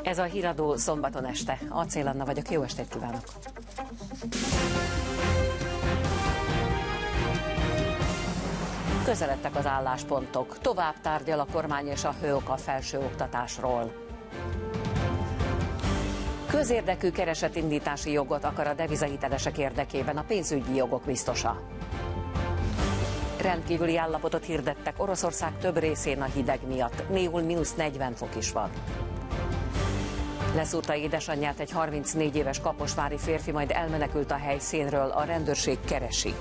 Ez a Híradó szombaton este. Acél Anna vagyok, jó estét kívánok! Közeledtek az álláspontok. Tovább tárgyal a kormány és a HÖOK a felsőoktatásról. Közérdekű keresetindítási jogot akar a devizahitelesek érdekében a pénzügyi jogok biztosa. Rendkívüli állapotot hirdettek Oroszország több részén a hideg miatt. Néhol -40 fok is van. Leszúrta édesanyját egy 34 éves kaposvári férfi, majd elmenekült a helyszínről, a rendőrség keresi.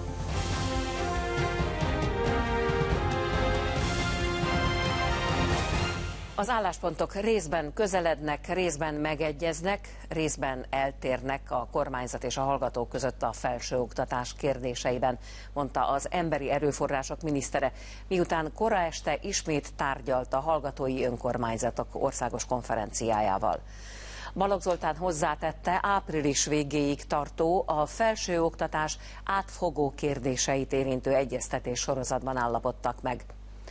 Az álláspontok részben közelednek, részben megegyeznek, részben eltérnek a kormányzat és a hallgatók között a felsőoktatás kérdéseiben, mondta az Emberi Erőforrások minisztere, miután kora este ismét tárgyalt a hallgatói önkormányzatok országos konferenciájával. Balogh Zoltán hozzátette, április végéig tartó, a felsőoktatás átfogó kérdéseit érintő egyeztetés sorozatban állapodtak meg.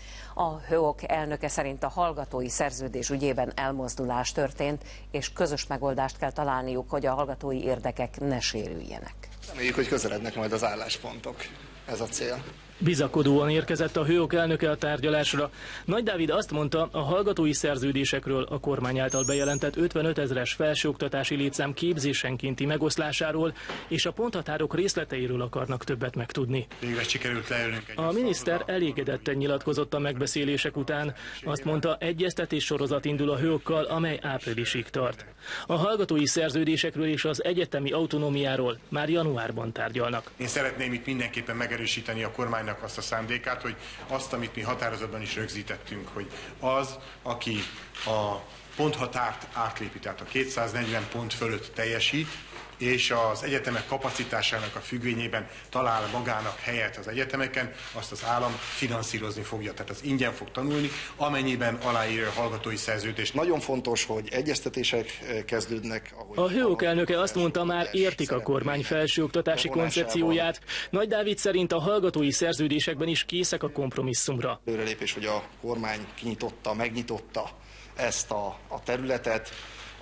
A HÖOK elnöke szerint a hallgatói szerződés ügyében elmozdulás történt, és közös megoldást kell találniuk, hogy a hallgatói érdekek ne sérüljenek. Reméljük, hogy közelednek majd az álláspontok. Ez a cél. Bizakodóan érkezett a HÖOK elnöke a tárgyalásra. Nagy Dávid azt mondta, a hallgatói szerződésekről a kormány által bejelentett 55 000-es felsőoktatási létszám képzésenkénti megoszlásáról és a ponthatárok részleteiről akarnak többet megtudni. Végre sikerült leülnünk. A miniszter elégedetten nyilatkozott a megbeszélések után. Azt mondta, egyeztetés sorozat indul a HÖOK-kal, amely áprilisig tart. A hallgatói szerződésekről és az egyetemi autonómiáról már januárban tárgyalnak. Én szeretném itt mindenképpen megerősíteni a kormánynak azt a szándékát, hogy azt, amit mi határozatban is rögzítettünk, hogy az, aki a ponthatárt átlépi, tehát a 240 pont fölött teljesít, és az egyetemek kapacitásának a függvényében talál magának helyet az egyetemeken, azt az állam finanszírozni fogja. Tehát az ingyen fog tanulni, amennyiben aláírja a hallgatói szerződést. Nagyon fontos, hogy egyeztetések kezdődnek. A HÖOK elnöke azt mondta, már értik a kormány felsőoktatási koncepcióját. Nagy Dávid szerint a hallgatói szerződésekben is készek a kompromisszumra. Előrelépés, hogy a kormány megnyitotta ezt a területet,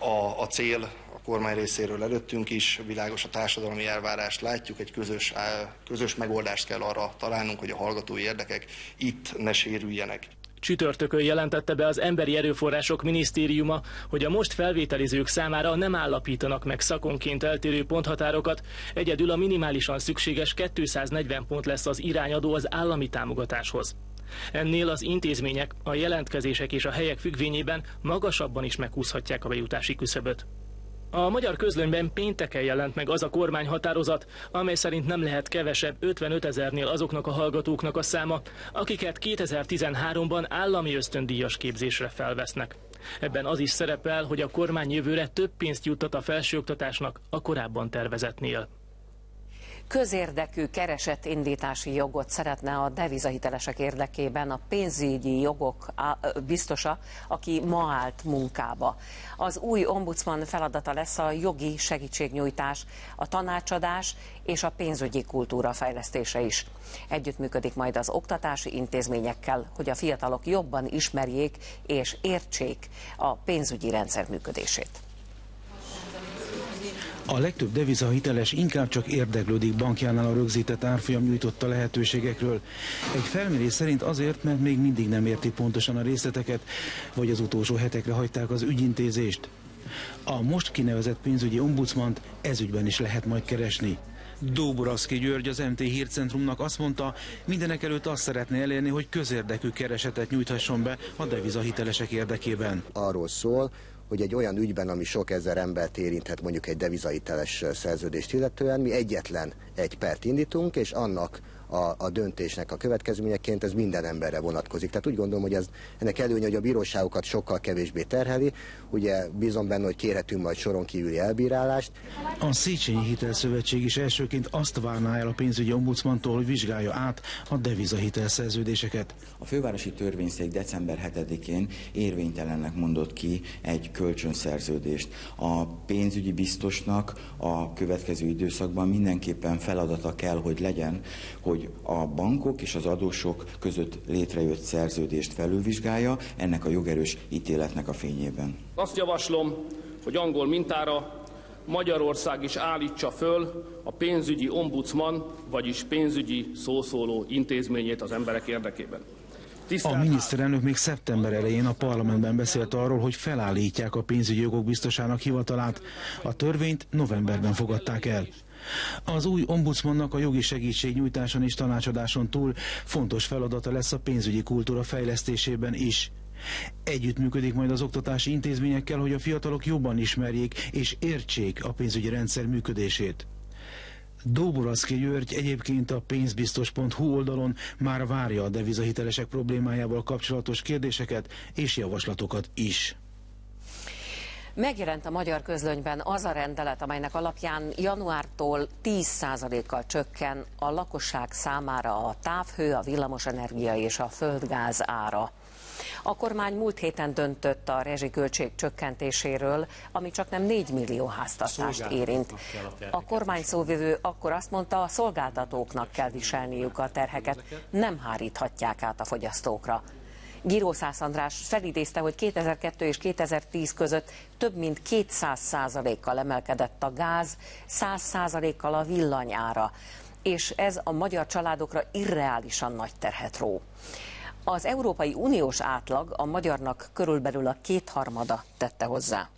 a cél a kormány részéről előttünk is, világos a társadalmi elvárást látjuk, egy közös megoldást kell arra találnunk, hogy a hallgatói érdekek itt ne sérüljenek. Csütörtökön jelentette be az Emberi Erőforrások Minisztériuma, hogy a most felvételizők számára nem állapítanak meg szakonként eltérő ponthatárokat, egyedül a minimálisan szükséges 240 pont lesz az irányadó az állami támogatáshoz. Ennél az intézmények a jelentkezések és a helyek függvényében magasabban is meghúzhatják a bejutási küszöböt. A magyar közlönyben pénteken jelent meg az a kormányhatározat, amely szerint nem lehet kevesebb 55 000-nél azoknak a hallgatóknak a száma, akiket 2013-ban állami ösztöndíjas képzésre felvesznek. Ebben az is szerepel, hogy a kormány jövőre több pénzt juttat a felsőoktatásnak a korábban tervezettnél. Közérdekű keresetindítási jogot szeretne a devizahitelesek érdekében a pénzügyi jogok biztosa, aki ma állt munkába. Az új ombudsman feladata lesz a jogi segítségnyújtás, a tanácsadás és a pénzügyi kultúra fejlesztése is. Együttműködik majd az oktatási intézményekkel, hogy a fiatalok jobban ismerjék és értsék a pénzügyi rendszer működését. A legtöbb devizahiteles inkább csak érdeklődik bankjánál a rögzített árfolyam nyújtotta lehetőségekről. Egy felmérés szerint azért, mert még mindig nem értik pontosan a részleteket, vagy az utolsó hetekre hagyták az ügyintézést. A most kinevezett pénzügyi ombudsmant ezügyben is lehet majd keresni. Dóboraszki György, az MT Hírcentrumnak azt mondta, mindenekelőtt azt szeretné elérni, hogy közérdekű keresetet nyújthasson be a devizahitelesek érdekében. Arról szól, hogy egy olyan ügyben, ami sok ezer embert érinthet, mondjuk egy devizahiteles szerződést illetően, mi egyetlen egy pert indítunk, és annak a döntésnek a következményeként ez minden emberre vonatkozik. Tehát úgy gondolom, hogy ennek előnye, hogy a bíróságokat sokkal kevésbé terheli. Ugye bízom benne, hogy kérhetünk majd soron kívüli elbírálást. A Széchenyi Hitelszövetség is elsőként azt várná el a pénzügyi ombudsmantól, hogy vizsgálja át a devizahitel szerződéseket. A fővárosi törvényszék december 7-én érvénytelennek mondott ki egy kölcsönszerződést. A pénzügyi biztosnak a következő időszakban mindenképpen feladata kell, hogy legyen, hogy hogy a bankok és az adósok között létrejött szerződést felülvizsgálja ennek a jogerős ítéletnek a fényében. Azt javaslom, hogy angol mintára Magyarország is állítsa föl a pénzügyi ombudsman, vagyis pénzügyi szószóló intézményét az emberek érdekében. A miniszterelnök még szeptember elején a parlamentben beszélt arról, hogy felállítják a pénzügyi jogok biztosának hivatalát. A törvényt novemberben fogadták el. Az új ombudsmannak a jogi segítségnyújtáson és tanácsadáson túl fontos feladata lesz a pénzügyi kultúra fejlesztésében is. Együttműködik majd az oktatási intézményekkel, hogy a fiatalok jobban ismerjék és értsék a pénzügyi rendszer működését. Doboraszki György egyébként a pénzbiztos.hu oldalon már várja a devizahitelesek problémájával kapcsolatos kérdéseket és javaslatokat is. Megjelent a magyar közlönyben az a rendelet, amelynek alapján januártól 10%-kal csökken a lakosság számára a távhő, a villamosenergia és a földgáz ára. A kormány múlt héten döntött a rezsiköltség csökkentéséről, ami csaknem 4 millió háztartást érint. A kormány szóvivő akkor azt mondta, a szolgáltatóknak kell viselniük a terheket, nem háríthatják át a fogyasztókra. Girószász András felidézte, hogy 2002 és 2010 között több mint 200%-kal emelkedett a gáz, 100%-kal a villanyára, és ez a magyar családokra irreálisan nagy terhet ró. Az Európai Uniós átlag a magyarnak körülbelül a 2/3 tette hozzá.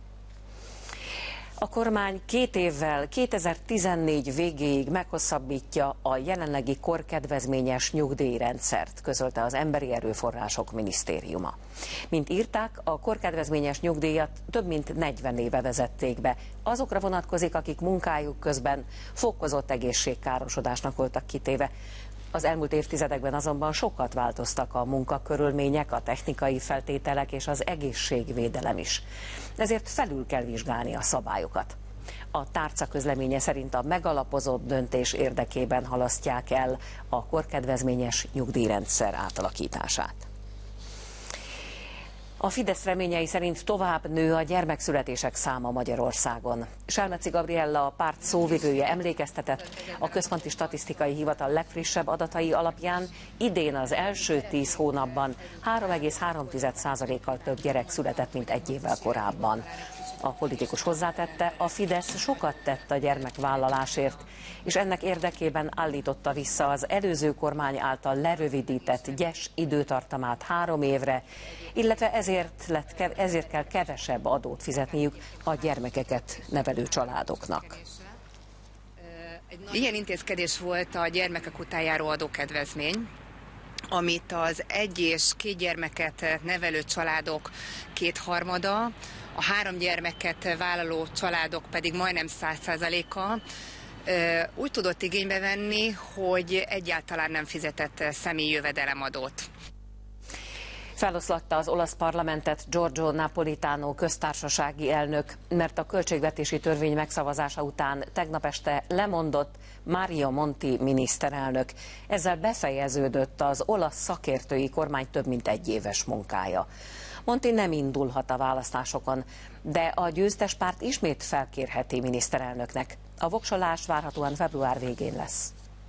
A kormány 2 évvel 2014 végéig meghosszabbítja a jelenlegi korkedvezményes nyugdíjrendszert, közölte az Emberi Erőforrások Minisztériuma. Mint írták, a korkedvezményes nyugdíjat több mint 40 éve vezették be. Azokra vonatkozik, akik munkájuk közben fokozott egészségkárosodásnak voltak kitéve. Az elmúlt évtizedekben azonban sokat változtak a munkakörülmények, a technikai feltételek és az egészségvédelem is. Ezért felül kell vizsgálni a szabályokat. A tárca közleménye szerint a megalapozott döntés érdekében halasztják el a korkedvezményes nyugdíjrendszer átalakítását. A Fidesz reményei szerint tovább nő a gyermekszületések száma Magyarországon. Selmeci Gabriella, a párt szóvivője emlékeztetett, a Központi Statisztikai Hivatal legfrissebb adatai alapján idén az első 10 hónapban 3,3%-kal több gyerek született, mint egy évvel korábban. A politikus hozzátette, a Fidesz sokat tett a gyermekvállalásért, és ennek érdekében állította vissza az előző kormány által lerövidített gyes időtartamát 3 évre, illetve ezért kell kevesebb adót fizetniük a gyermekeket nevelő családoknak. Ilyen intézkedés volt a gyermekek után járó adókedvezmény, amit az 1 és 2 gyermeket nevelő családok 2/3, a 3 gyermeket vállaló családok pedig majdnem 100%-a úgy tudott igénybe venni, hogy egyáltalán nem fizetett személyi jövedelemadót. Feloszlatta az olasz parlamentet Giorgio Napolitano köztársasági elnök, mert a költségvetési törvény megszavazása után tegnap este lemondott Mario Monti miniszterelnök. Ezzel befejeződött az olasz szakértői kormány több mint 1 éves munkája. Monti nem indulhat a választásokon, de a győztes párt ismét felkérheti miniszterelnöknek. A voksolás várhatóan február végén lesz.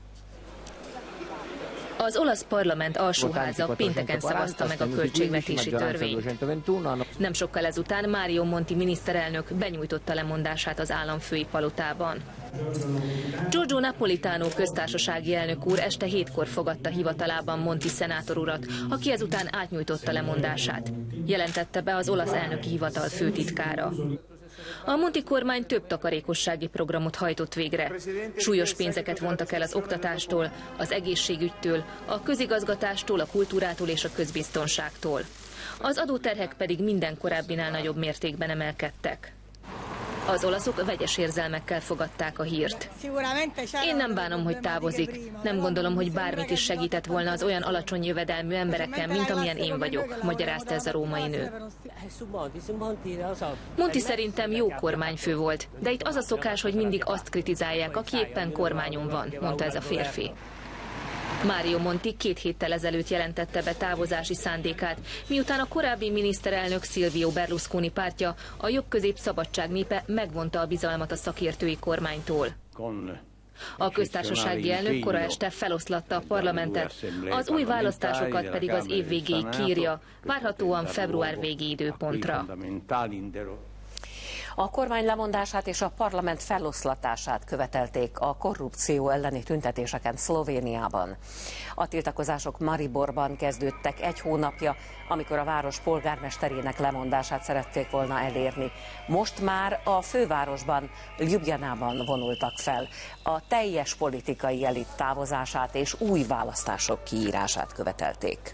Az olasz parlament alsóháza pénteken szavazta meg a költségvetési törvényt. Nem sokkal ezután Mario Monti miniszterelnök benyújtotta lemondását az államfői palotában. Giorgio Napolitano köztársasági elnök úr este 7-kor fogadta hivatalában Monti szenátor urat, aki ezután átnyújtotta lemondását. Jelentette be az olasz elnöki hivatal főtitkára. A Monti kormány több takarékossági programot hajtott végre. Súlyos pénzeket vontak el az oktatástól, az egészségügytől, a közigazgatástól, a kultúrától és a közbiztonságtól. Az adóterhek pedig minden korábbinál nagyobb mértékben emelkedtek. Az olaszok vegyes érzelmekkel fogadták a hírt. Én nem bánom, hogy távozik. Nem gondolom, hogy bármit is segített volna az olyan alacsony jövedelmű embereken, mint amilyen én vagyok, magyarázta ez a római nő. Monti szerintem jó kormányfő volt, de itt az a szokás, hogy mindig azt kritizálják, aki éppen kormányon van, mondta ez a férfi. Mario Monti 2 héttel ezelőtt jelentette be távozási szándékát, miután a korábbi miniszterelnök Silvio Berlusconi pártja, a jobbközép szabadság népe megvonta a bizalmat a szakértői kormánytól. A köztársasági elnök kora este feloszlatta a parlamentet, az új választásokat pedig az év végéig kiírja, várhatóan február végi időpontra. A kormány lemondását és a parlament feloszlatását követelték a korrupció elleni tüntetéseken Szlovéniában. A tiltakozások Mariborban kezdődtek egy hónapja, amikor a város polgármesterének lemondását szerették volna elérni. Most már a fővárosban, Ljubljanában vonultak fel. A teljes politikai elit távozását és új választások kiírását követelték.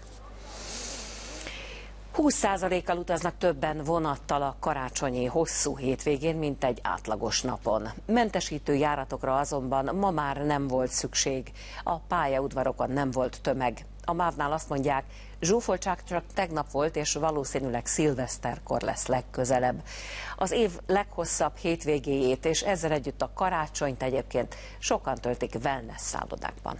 20%-kal utaznak többen vonattal a karácsonyi hosszú hétvégén, mint egy átlagos napon. Mentesítő járatokra azonban ma már nem volt szükség. A pályaudvarokon nem volt tömeg. A MÁV-nál azt mondják, zsúfoltság csak tegnap volt, és valószínűleg szilveszterkor lesz legközelebb. Az év leghosszabb hétvégéjét és ezzel együtt a karácsonyt egyébként sokan töltik wellness szállodákban.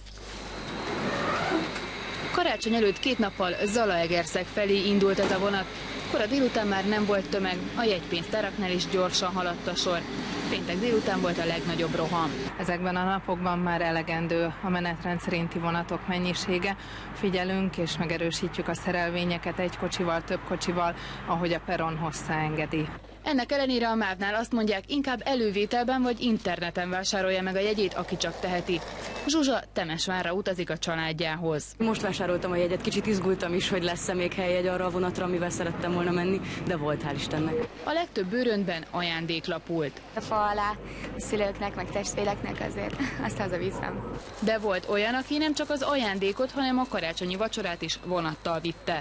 Karácsony előtt 2 nappal Zalaegerszeg felé indult ez a vonat. Kora délután már nem volt tömeg, a jegypénztáraknál is gyorsan haladt a sor. Péntek délután volt a legnagyobb roham. Ezekben a napokban már elegendő a menetrend szerinti vonatok mennyisége. Figyelünk és megerősítjük a szerelvényeket egy kocsival, több kocsival, ahogy a peron hossza engedi. Ennek ellenére a MÁV-nál azt mondják, inkább elővételben vagy interneten vásárolja meg a jegyét, aki csak teheti. Zsuzsa Temesvárra utazik a családjához. Most vásároltam a jegyet, kicsit izgultam is, hogy lesz-e még helyjegy arra a vonatra, amivel szerettem volna menni, de volt, hál' Istennek. A legtöbb bőröntben ajándéklapult. A fa alá a szülőknek, meg testvéreknek azért azt hazaviszem. De volt olyan, aki nem csak az ajándékot, hanem a karácsonyi vacsorát is vonattal vitte.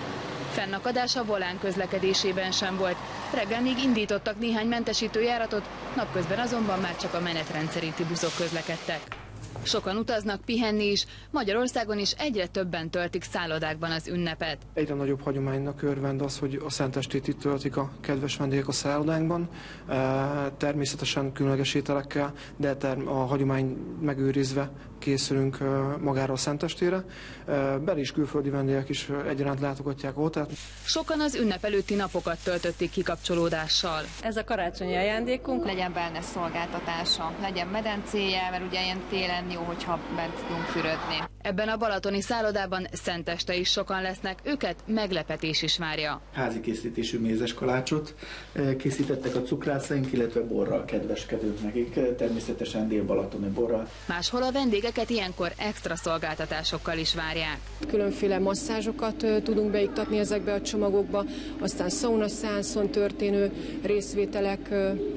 Fennakadás a volán közlekedésében sem volt. Reggel még indítottak néhány mentesítő járatot, napközben azonban már csak a menetrend szerinti buszok közlekedtek. Sokan utaznak pihenni is, Magyarországon is egyre többen töltik szállodákban az ünnepet. Egyre nagyobb hagyománynak örvend az, hogy a szentestét itt töltik a kedves vendégek a szállodánkban. Természetesen különleges ételekkel, de a hagyomány megőrizve készülünk magára a szentestére. Bel- és külföldi vendégek is egyaránt látogatják ott. Sokan az ünnep előtti napokat töltötték kikapcsolódással. Ez a karácsonyi ajándékunk. Legyen wellness szolgáltatása, legyen medencéje, mert ugye ilyen télen jó, hogyha bent tudunk fürödni. Ebben a balatoni szállodában szenteste is sokan lesznek, őket meglepetés is várja. Házi készítésű mézes kalácsot készítettek a cukrászaink, illetve borral kedveskedünk nekik, természetesen dél-balatoni borral. Máshol a vendégeket ilyenkor extra szolgáltatásokkal is várják. Különféle masszázsokat tudunk beiktatni ezekbe a csomagokba, aztán szaunaszászon történő részvételek,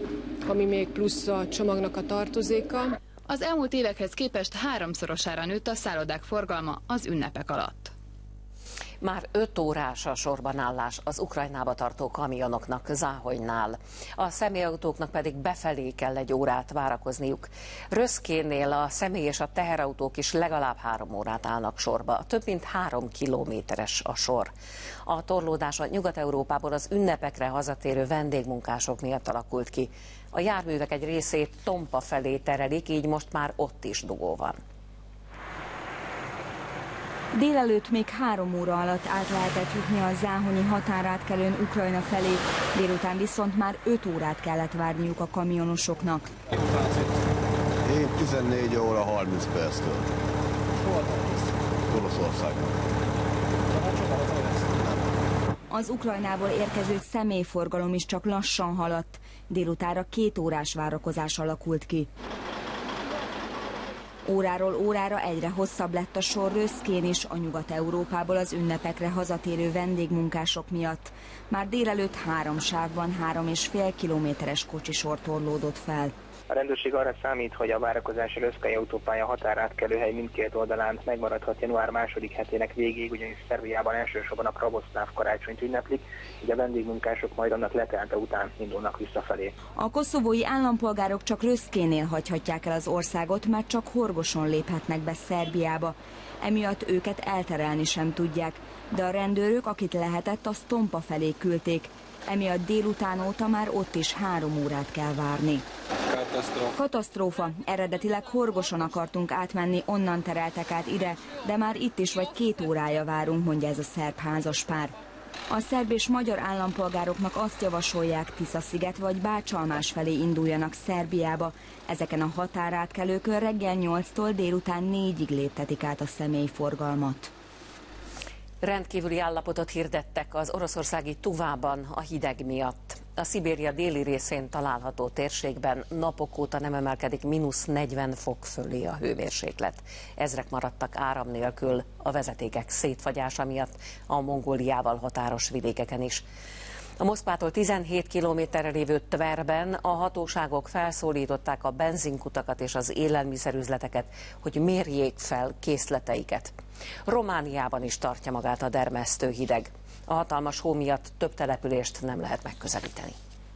ami még plusz a csomagnak a tartozéka. Az elmúlt évekhez képest 3-szorosára nőtt a szállodák forgalma az ünnepek alatt. Már 5 órás a sorbanállás az Ukrajnába tartó kamionoknak Záhonynál. A személyautóknak pedig befelé kell 1 órát várakozniuk. Röszkénél a személy és a teherautók is legalább 3 órát állnak sorba. Több mint 3 kilométeres a sor. A torlódás a Nyugat-Európából az ünnepekre hazatérő vendégmunkások miatt alakult ki. A járművek egy részét Tompa felé terelik, így most már ott is dugó van. Délelőtt még 3 óra alatt át lehetett jutni a záhonyi határátkelőn Ukrajna felé, délután viszont már 5 órát kellett várniuk a kamionosoknak. Én 14 óra 30 perctől. Oroszországban. Az Ukrajnából érkező személyforgalom is csak lassan haladt. Délutára 2 órás várakozás alakult ki. Óráról órára egyre hosszabb lett a sor Röszkén is a Nyugat-Európából az ünnepekre hazatérő vendégmunkások miatt. Már délelőtt 3 sávban 3,5 kilométeres kocsisor torlódott fel. A rendőrség arra számít, hogy a várakozási Röszkai autópálya határátkelőhely mindkét oldalán megmaradhat január 2. hetének végéig, ugyanis Szerbiában elsősorban a pravoszláv karácsonyt ünneplik, így a vendégmunkások majd annak letelte után indulnak visszafelé. A koszovói állampolgárok csak Röszkénél hagyhatják el az országot, mert csak Horgoson léphetnek be Szerbiába. Emiatt őket elterelni sem tudják, de a rendőrök, akit lehetett, azt Tompa felé küldték. Emiatt délután óta már ott is 3 órát kell várni. Katasztrófa. Eredetileg Horgoson akartunk átmenni, onnan tereltek át ide, de már itt is vagy 2 órája várunk, mondja ez a szerb házaspár. A szerb és magyar állampolgároknak azt javasolják, Tisza-sziget vagy Bácsalmás felé induljanak Szerbiába. Ezeken a határátkelőkön reggel 8-tól délután 4-ig léptetik át a személyforgalmat. Rendkívüli állapotot hirdettek az oroszországi Tuvában a hideg miatt. A Szibéria déli részén található térségben napok óta nem emelkedik -40 fok fölé a hőmérséklet. Ezrek maradtak áram nélkül a vezetékek szétfagyása miatt a Mongóliával határos vidékeken is. A Moszkvától 17 kilométerre lévő Tverben a hatóságok felszólították a benzinkutakat és az élelmiszerüzleteket, hogy mérjék fel készleteiket. Romániában is tartja magát a dermesztő hideg. A hatalmas hó miatt több települést nem lehet megközelíteni.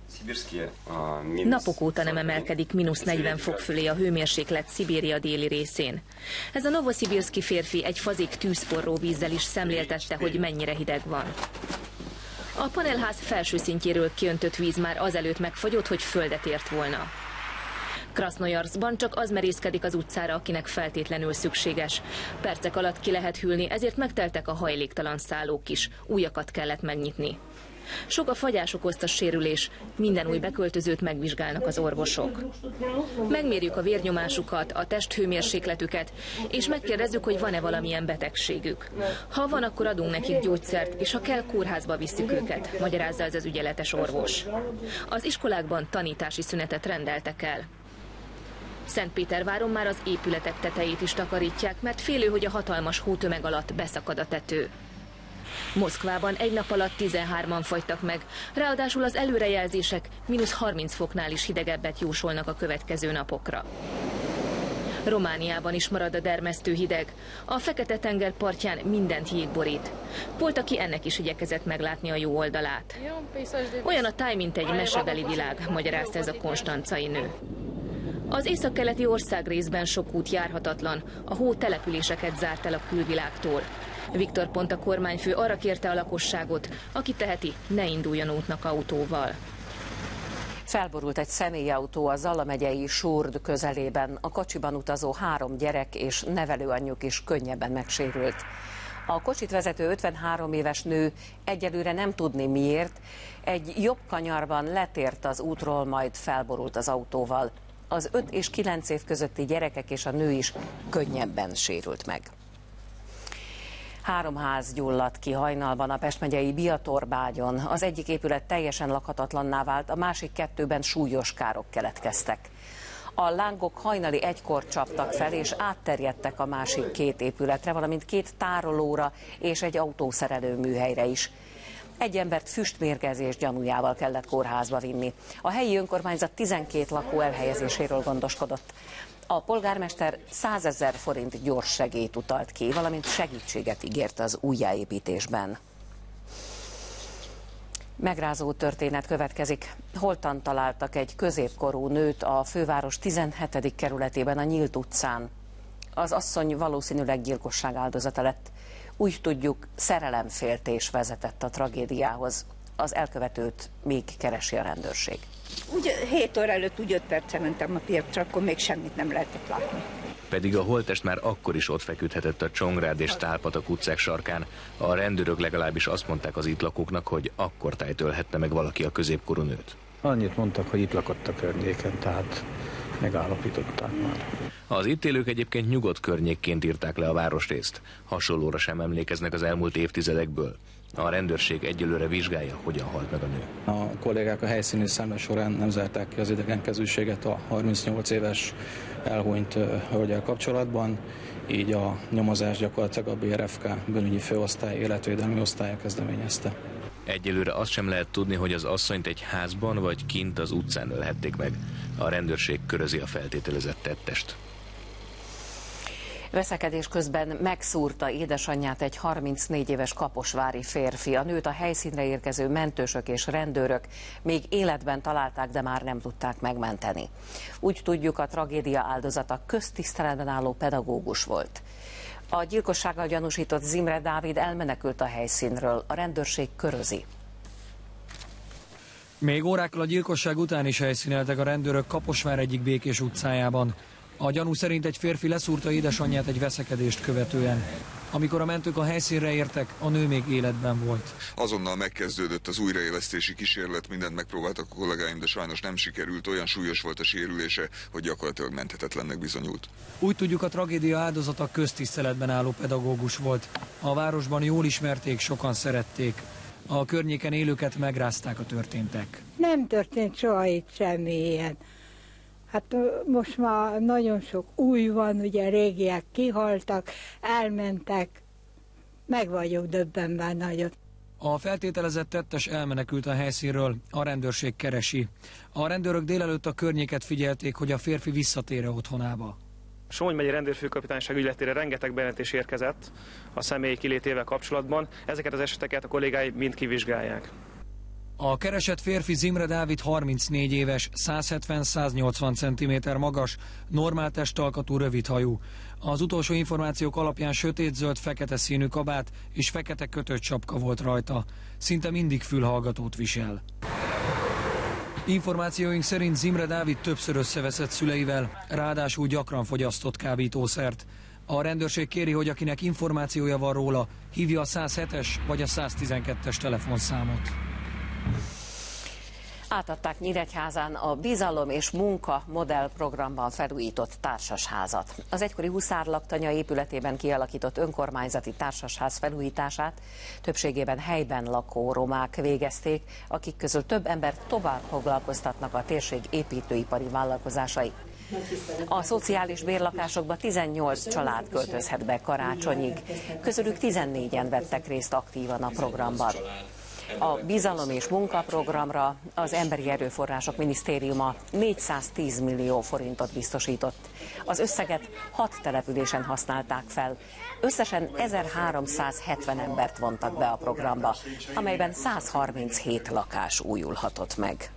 Napok óta nem emelkedik -40 fok fölé a hőmérséklet Szibéria déli részén. Ez a novoszibirszki férfi egy fazék tűzforró vízzel is szemléltette, hogy mennyire hideg van. A panelház felső szintjéről kiöntött víz már azelőtt megfagyott, hogy földet ért volna. Krasznojarszkban csak az merészkedik az utcára, akinek feltétlenül szükséges. Percek alatt ki lehet hűlni, ezért megteltek a hajléktalan szállók is. Újakat kellett megnyitni. Sok a fagyás okozta sérülés, minden új beköltözőt megvizsgálnak az orvosok. Megmérjük a vérnyomásukat, a testhőmérsékletüket, és megkérdezzük, hogy van-e valamilyen betegségük. Ha van, akkor adunk nekik gyógyszert, és ha kell, kórházba visszük őket, magyarázza ez az ügyeletes orvos. Az iskolákban tanítási szünetet rendeltek el. Szentpéterváron már az épületek tetejét is takarítják, mert félő, hogy a hatalmas hótömeg alatt beszakad a tető. Moszkvában egy nap alatt 13-an fagytak meg, ráadásul az előrejelzések -30 foknál is hidegebbet jósolnak a következő napokra. Romániában is marad a dermesztő hideg. A Fekete-tenger partján mindent jég borít. Volt, aki ennek is igyekezett meglátni a jó oldalát. Olyan a táj, mint egy mesebeli világ, magyarázta ez a konstancai nő. Az északkeleti országrészben sok út járhatatlan, a hó településeket zárt el a külvilágtól. Viktor Ponta kormányfő arra kérte a lakosságot, aki teheti, ne induljon útnak autóval. Felborult egy személyautó a Zala megyei Surd közelében. A kocsiban utazó 3 gyerek és nevelőanyjuk is könnyebben megsérült. A kocsit vezető 53 éves nő egyelőre nem tudni miért, egy jobb kanyarban letért az útról, majd felborult az autóval. Az 5 és 9 év közötti gyerekek és a nő is könnyebben sérült meg. 3 ház gyulladt ki hajnalban a Pest megyei Biatorbágyon. Az egyik épület teljesen lakhatatlanná vált, a másik 2-ben súlyos károk keletkeztek. A lángok hajnali 1-kor csaptak fel, és átterjedtek a másik 2 épületre, valamint 2 tárolóra és egy autószerelő műhelyre is. Egy embert füstmérgezés gyanújával kellett kórházba vinni. A helyi önkormányzat 12 lakó elhelyezéséről gondoskodott. A polgármester 100 000 forint gyors segélyt utalt ki, valamint segítséget ígért az újjáépítésben. Megrázó történet következik. Holtan találtak egy középkorú nőt a főváros 17. kerületében a Nyílt utcán. Az asszony valószínűleg gyilkosság áldozata lett. Úgy tudjuk, szerelemféltés vezetett a tragédiához. Az elkövetőt még keresi a rendőrség. Ugye 7 óra előtt úgy 5 perce mentem a piacra, akkor még semmit nem lehetett látni. Pedig a holttest már akkor is ott feküdhetett a Csongrád és Sztálpatak utcák sarkán. A rendőrök legalábbis azt mondták az itt lakóknak, hogy akkor tájtölhette meg valaki a középkorú nőt. Annyit mondtak, hogy itt lakott a környéken, tehát megállapították már. Az itt élők egyébként nyugodt környékként írták le a városrészt. Hasonlóra sem emlékeznek az elmúlt évtizedekből. A rendőrség egyelőre vizsgálja, hogyan halt meg a nő. A kollégák a helyszíni számla során nem zárták ki az idegenkezűséget a 38 éves elhunyt hölgyel kapcsolatban, így a nyomozás gyakorlatilag a BRFK bűnügyi főosztály életvédelmi osztálya kezdeményezte. Egyelőre azt sem lehet tudni, hogy az asszonyt egy házban vagy kint az utcán ölhették meg. A rendőrség körözi a feltételezett tettest. Veszekedés közben megszúrta édesanyját egy 34 éves kaposvári férfi. A nőt a helyszínre érkező mentősök és rendőrök még életben találták, de már nem tudták megmenteni. Úgy tudjuk, a tragédia áldozata köztiszteletben álló pedagógus volt. A gyilkossággal gyanúsított Zimre Dávid elmenekült a helyszínről, a rendőrség körözi. Még órákkal a gyilkosság után is helyszíneltek a rendőrök Kaposvár egyik Békés utcájában. A gyanú szerint egy férfi leszúrta édesanyját egy veszekedést követően. Amikor a mentők a helyszínre értek, a nő még életben volt. Azonnal megkezdődött az újraélesztési kísérlet, mindent megpróbáltak a kollégáim, de sajnos nem sikerült, olyan súlyos volt a sérülése, hogy gyakorlatilag menthetetlennek bizonyult. Úgy tudjuk, a tragédia áldozata köztiszteletben álló pedagógus volt. A városban jól ismerték, sokan szerették. A környéken élőket megrázták a történtek. Nem történt soha itt semmi ilyen. Hát most már nagyon sok új van, ugye régiek kihaltak, elmentek, meg vagyok döbbenve nagyon. A feltételezett tettes elmenekült a helyszínről, a rendőrség keresi. A rendőrök délelőtt a környéket figyelték, hogy a férfi visszatér otthonába. Somogy megyei rendőrfőkapitányság ügyletére rengeteg bejelentés érkezett a személy kilétével kapcsolatban. Ezeket az eseteket a kollégái mind kivizsgálják. A keresett férfi Zimre Dávid 34 éves, 170-180 cm magas, normál testalkatú, rövidhajú. Az utolsó információk alapján sötétzöld, fekete színű kabát és fekete kötött sapka volt rajta. Szinte mindig fülhallgatót visel. Információink szerint Zimre Dávid többször összeveszett szüleivel, ráadásul gyakran fogyasztott kábítószert. A rendőrség kéri, hogy akinek információja van róla, hívja a 107-es vagy a 112-es telefonszámot. Átadták Nyíregyházán a Bizalom és Munka modellprogramban felújított társasházat. Az egykori huszárlaktanya épületében kialakított önkormányzati társasház felújítását többségében helyben lakó romák végezték, akik közül több ember tovább foglalkoztatnak a térség építőipari vállalkozásai. A szociális bérlakásokba 18 család költözhet be karácsonyig, közülük 14-en vettek részt aktívan a programban. A Bizalom és Munkaprogramra az Emberi Erőforrások Minisztériuma 410 millió forintot biztosított. Az összeget 6 településen használták fel. Összesen 1370 embert vontak be a programba, amelyben 137 lakás újulhatott meg.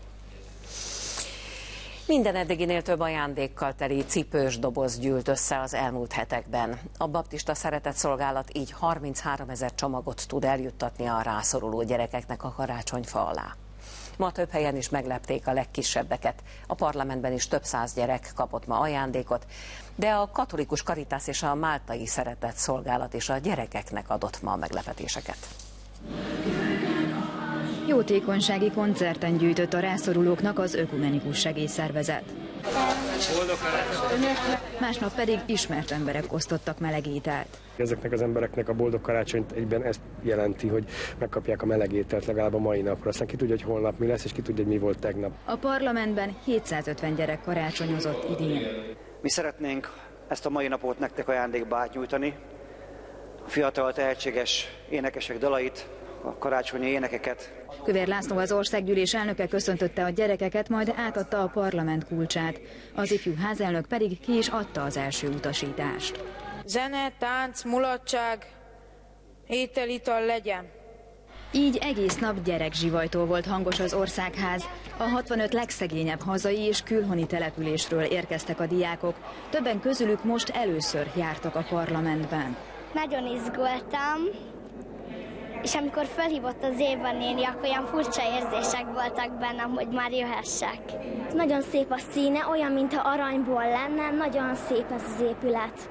Minden eddiginél több ajándékkal teli cipős doboz gyűlt össze az elmúlt hetekben. A baptista szeretetszolgálat így 33 000 csomagot tud eljuttatni a rászoruló gyerekeknek a karácsonyfa alá. Ma több helyen is meglepték a legkisebbeket. A parlamentben is több száz gyerek kapott ma ajándékot, de a katolikus Caritas és a máltai szeretetszolgálat is a gyerekeknek adott ma meglepetéseket. Jótékonysági koncerten gyűjtött a rászorulóknak az Ökumenikus Segélyszervezet. Másnap pedig ismert emberek osztottak melegételt. Ezeknek az embereknek a boldog karácsonyt egyben ezt jelenti, hogy megkapják a melegételt legalább a mai napra. Aztán ki tudja, hogy holnap mi lesz, és ki tudja, hogy mi volt tegnap. A parlamentben 750 gyerek karácsonyozott idén. Mi szeretnénk ezt a mai napot nektek ajándékba átnyújtani. A fiatal tehetséges énekesek dalait, a karácsonyi énekeket. Kövér László, az országgyűlés elnöke köszöntötte a gyerekeket, majd átadta a parlament kulcsát. Az ifjú házelnök pedig ki is adta az első utasítást. Zene, tánc, mulatság, étel, ital legyen. Így egész nap gyerekzsivajtól volt hangos az országház. A 65 legszegényebb hazai és külhoni településről érkeztek a diákok. Többen közülük most először jártak a parlamentben. Nagyon izgultam. És amikor felhívott az Éva néni, akkor olyan furcsa érzések voltak bennem, hogy már jöhessek. Nagyon szép a színe, olyan, mintha aranyból lenne, nagyon szép ez az épület.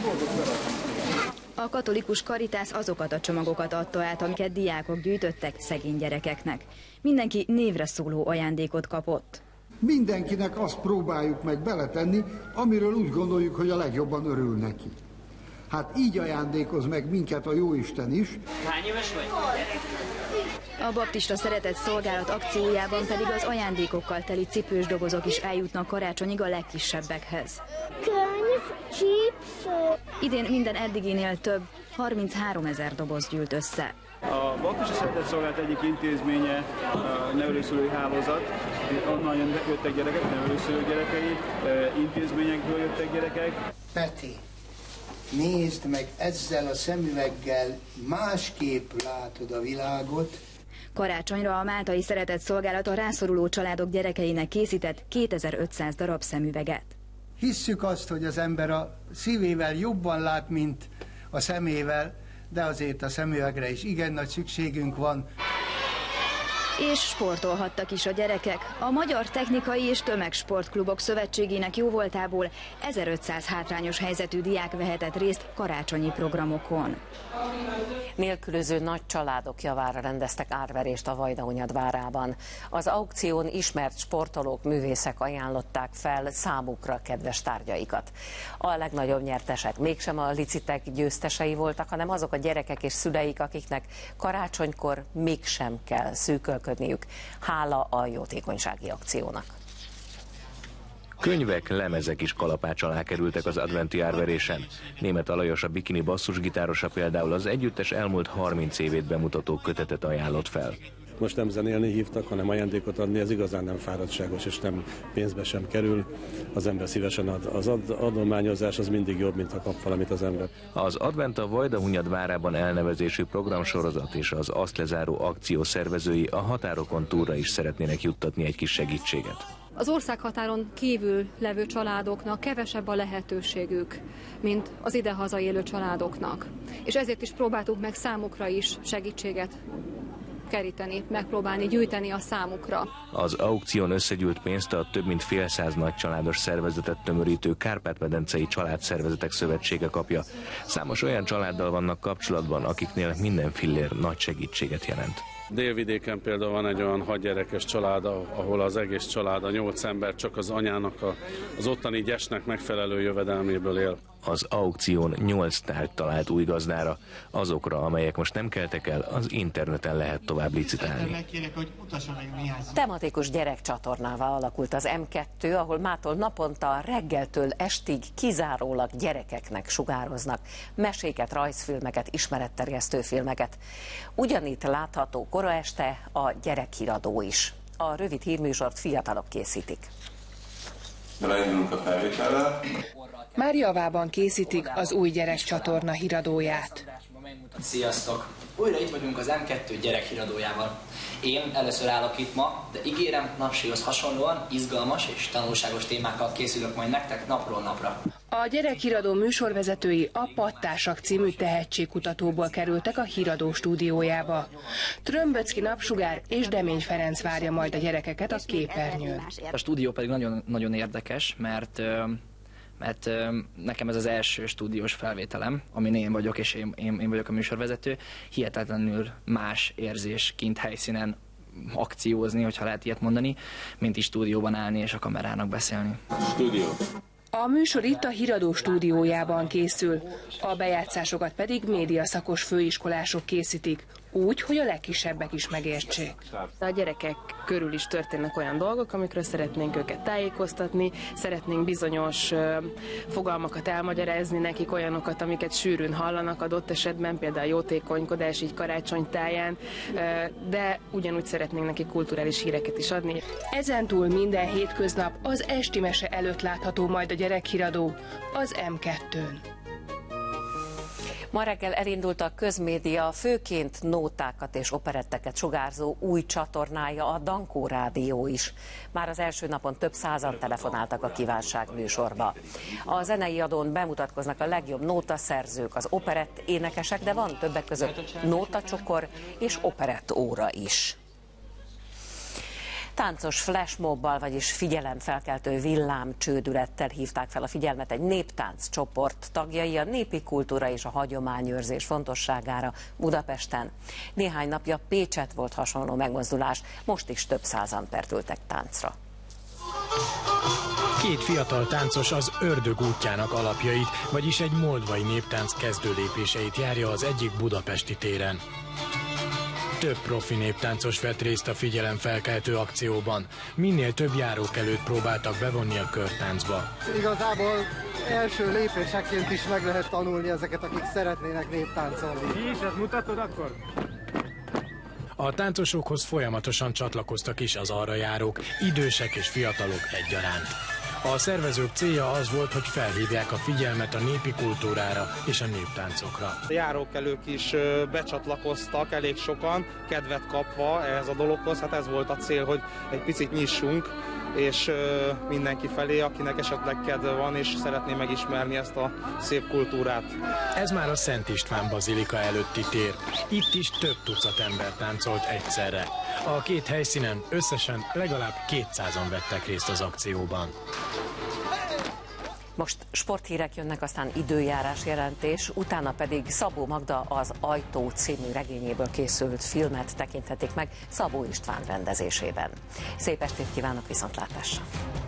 A katolikus Caritas azokat a csomagokat adta át, amiket diákok gyűjtöttek szegény gyerekeknek. Mindenki névre szóló ajándékot kapott. Mindenkinek azt próbáljuk meg beletenni, amiről úgy gondoljuk, hogy a legjobban örül neki. Hát így ajándékoz meg minket a Jóisten is. Hány éves vagy? A baptista szeretetszolgálat akciójában pedig az ajándékokkal teli cipős dobozok is eljutnak karácsonyig a legkisebbekhez. Könyv, chips. Idén minden eddiginél több, 33 000 doboz gyűlt össze. A baptista szeretetszolgálat egyik intézménye a nevelőszülői hálózat. Onnan jöttek gyerekek, nevelőszülők gyerekei, intézményekből jöttek gyerekek. Peti, nézd meg, ezzel a szemüveggel másképp látod a világot. Karácsonyra a máltai szeretetszolgálat a rászoruló családok gyerekeinek készített 2500 darab szemüveget. Hisszük azt, hogy az ember a szívével jobban lát, mint a szemével, de azért a szemüvegre is igen nagy szükségünk van. És sportolhattak is a gyerekek. A Magyar Technikai és Tömegsportklubok Szövetségének jóvoltából 1500 hátrányos helyzetű diák vehetett részt karácsonyi programokon. Nélkülöző nagy családok javára rendeztek árverést a Vajdahunyad várában. Az aukción ismert sportolók, művészek ajánlották fel számukra kedves tárgyaikat. A legnagyobb nyertesek mégsem a licitek győztesei voltak, hanem azok a gyerekek és szüleik, akiknek karácsonykor mégsem kell szűkölködniük, hála a jótékonysági akciónak. Könyvek, lemezek is kalapács alá kerültek az adventi árverésen. Németh Alajos, a Bikini basszusgitárosa például az együttes elmúlt 30 évét bemutató kötetet ajánlott fel. Most nem zenélni hívtak, hanem ajándékot adni, ez igazán nem fáradtságos, és nem pénzbe sem kerül. Az ember szívesen ad. Az adományozás az mindig jobb, mint ha kap valamit az ember. Az Advent a Vajdahunyad várában elnevezésű programsorozat és az azt lezáró akció szervezői a határokon túlra is szeretnének juttatni egy kis segítséget. Az országhatáron kívül levő családoknak kevesebb a lehetőségük, mint az idehaza élő családoknak. És ezért is próbáltuk meg számukra is segítséget keríteni, megpróbálni gyűjteni a számukra. Az aukción összegyűlt pénzt a több mint fél száz nagycsaládos szervezetet tömörítő Kárpát-medencei Családszervezetek Szövetsége kapja. Számos olyan családdal vannak kapcsolatban, akiknél minden fillér nagy segítséget jelent. Délvidéken például van egy olyan 6 gyerekes család, ahol az egész család, a 8 ember csak az anyának, az ottani gyesnek megfelelő jövedelméből él. Az aukción 8 tárgy talált új gazdára. Azokra, amelyek most nem keltek el, az interneten lehet tovább licitálni. Tematikus gyerekcsatornává alakult az M2, ahol mától naponta reggeltől estig kizárólag gyerekeknek sugároznak meséket, rajzfilmeket, ismeretterjesztő filmeket. Ugyanitt látható kora este a gyerekhíradó is. A rövid hírműsort fiatalok készítik. Elindulunk a felvétellel. Már javában készítik az új gyerekcsatorna híradóját. Sziasztok! Újra itt vagyunk az M2 gyerekhíradójával. Én először állok itt ma, de ígérem, napsíhoz hasonlóan izgalmas és tanulságos témákkal készülök majd nektek napról napra. A gyerekhíradó műsorvezetői a Pattársak című tehetségkutatóból kerültek a híradó stúdiójába. Trömböcki Napsugár és Demény Ferenc várja majd a gyerekeket a képernyőn. A stúdió pedig nagyon érdekes, mert nekem ez az első stúdiós felvételem, amin én vagyok, és én vagyok a műsorvezető. Hihetetlenül más érzés kint helyszínen akciózni, hogyha lehet ilyet mondani, mint is stúdióban állni és a kamerának beszélni. Stúdió. A műsor itt a híradó stúdiójában készül, a bejátszásokat pedig médiaszakos főiskolások készítik, úgy, hogy a legkisebbek is megértsék. A gyerekek körül is történnek olyan dolgok, amikről szeretnénk őket tájékoztatni, szeretnénk bizonyos fogalmakat elmagyarázni nekik, olyanokat, amiket sűrűn hallanak adott esetben, például jótékonykodás így karácsonytáján, de ugyanúgy szeretnénk nekik kulturális híreket is adni. Ezentúl minden hétköznap az esti mese előtt látható majd a gyerekhíradó az M2-n. Ma reggel elindult a közmédia főként nótákat és operetteket sugárzó új csatornája, a Dankó Rádió is. Már az első napon több százan telefonáltak a kívánságműsorba. A zenei adón bemutatkoznak a legjobb nótaszerzők, az operett énekesek, de van többek között nótacsokor és operett óra is. Táncos flashmobbal, vagyis figyelemfelkeltő villámcsődülettel hívták fel a figyelmet egy néptánc csoport tagjai a népi kultúra és a hagyományőrzés fontosságára Budapesten. Néhány napja Pécset volt hasonló megmozdulás, most is több százan perdültek táncra. Két fiatal táncos az Ördög útjának alapjait, vagyis egy moldvai néptánc kezdőlépéseit járja az egyik budapesti téren. Több profi néptáncos vett részt a figyelemfelkeltő akcióban. Minél több járókelőt próbáltak bevonni a körtáncba. Igazából első lépéseként is meg lehet tanulni ezeket, akik szeretnének néptáncolni. Mi is, ezt mutatod akkor? A táncosokhoz folyamatosan csatlakoztak is az arra járók, idősek és fiatalok egyaránt. A szervezők célja az volt, hogy felhívják a figyelmet a népi kultúrára és a néptáncokra. A járókelők is becsatlakoztak elég sokan, kedvet kapva ehhez a dologhoz. Hát ez volt a cél, hogy egy picit nyissunk, és mindenki felé, akinek esetleg kedve van, és szeretné megismerni ezt a szép kultúrát. Ez már a Szent István bazilika előtti tér. Itt is több tucat ember táncolt egyszerre. A két helyszínen összesen legalább 200-an vettek részt az akcióban. Most sporthírek jönnek, aztán időjárás jelentés, utána pedig Szabó Magda az Ajtó című regényéből készült filmet tekinthetik meg Szabó István rendezésében. Szép estét kívánok, viszontlátásra!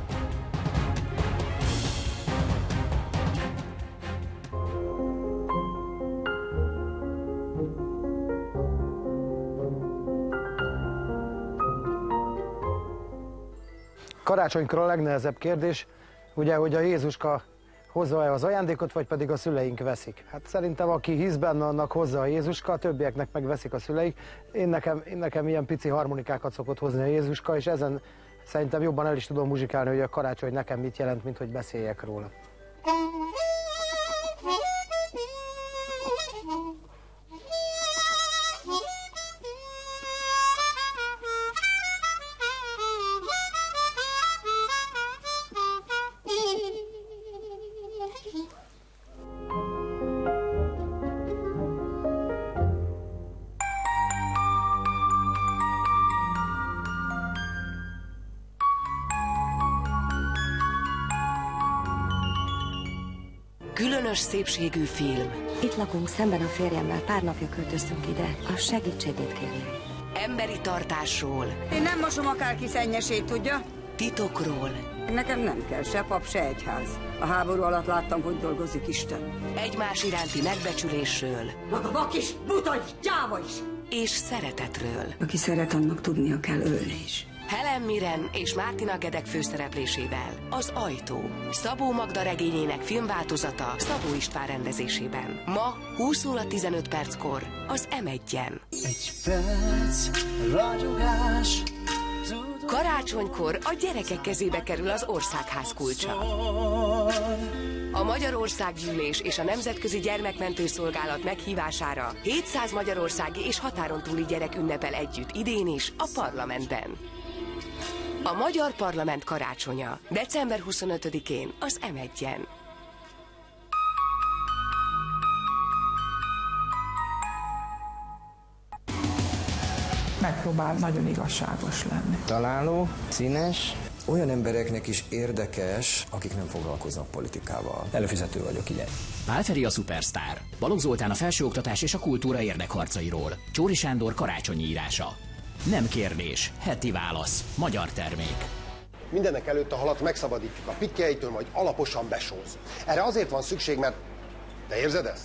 Karácsonykor a legnehezebb kérdés, ugye, hogy a Jézuska hozza-e az ajándékot, vagy pedig a szüleink veszik. Hát szerintem aki hisz benne, annak hozza a Jézuska, a többieknek meg veszik a szüleik. Én nekem ilyen pici harmonikákat szokott hozni a Jézuska, és ezen szerintem jobban el is tudom muzsikálni, hogy a karácsony nekem mit jelent, mint hogy beszéljek róla. Különös szépségű film. Itt lakunk szemben a férjemmel, pár napja költöztünk ide. A segítségét kérném. Emberi tartásról. Én nem mosom akárki szennyesét, tudja? Titokról. Nekem nem kell se pap, se egyház. A háború alatt láttam, hogy dolgozik Isten. Egymás iránti megbecsülésről. Maga vak is, buta is, gyáva is. És szeretetről. Aki szeret, annak tudnia kell ölni is. Helen Mirren és Mártina Gedek főszereplésével Az Ajtó. Szabó Magda regényének filmváltozata Szabó István rendezésében. Ma 20:15 az M1-en. Egy perc, ragyogás. Karácsonykor a gyerekek kezébe kerül az országház kulcsa. A Magyarországgyűlés és a Nemzetközi Gyermekmentő Szolgálat meghívására 700 magyarországi és határon túli gyerek ünnepel együtt idén is a parlamentben. A Magyar Parlament karácsonya december 25-én az M1-en. Megpróbál nagyon igazságos lenni. Találó, színes, olyan embereknek is érdekes, akik nem foglalkoznak politikával. Előfizető vagyok, ugye? Pál Feri a szupersztár. Balogh Zoltán a felsőoktatás és a kultúra érdekharcairól. Csóri Sándor karácsonyi írása. Nem kérdés, heti válasz, magyar termék. Mindenek előtt a halat megszabadítjuk a pikkelytől, majd alaposan besóz. Erre azért van szükség, mert... Te érzed ezt?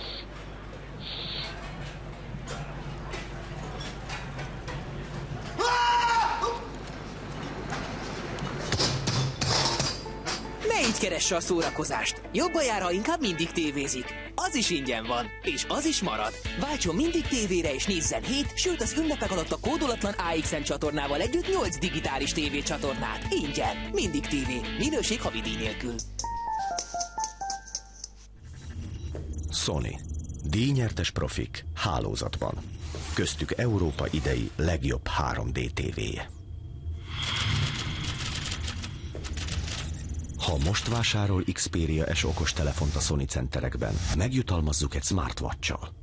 Ne így keresse a szórakozást. Jobban jár, ha inkább mindig tévézik. Az is ingyen van, és az is marad. Váltson mindig tévére és nézzen 7, sőt az ünnepek alatt a kódolatlan AXN csatornával együtt 8 digitális tévécsatornát. Ingyen. Mindig tévé. Minőség havidíj nélkül. Sony. Díjnyertes profik hálózatban. Köztük Európa idei legjobb 3D tévéje. Ha most vásárol Xperia S okostelefont a Sony centerekben, megjutalmazzuk egy smartwatch-sal.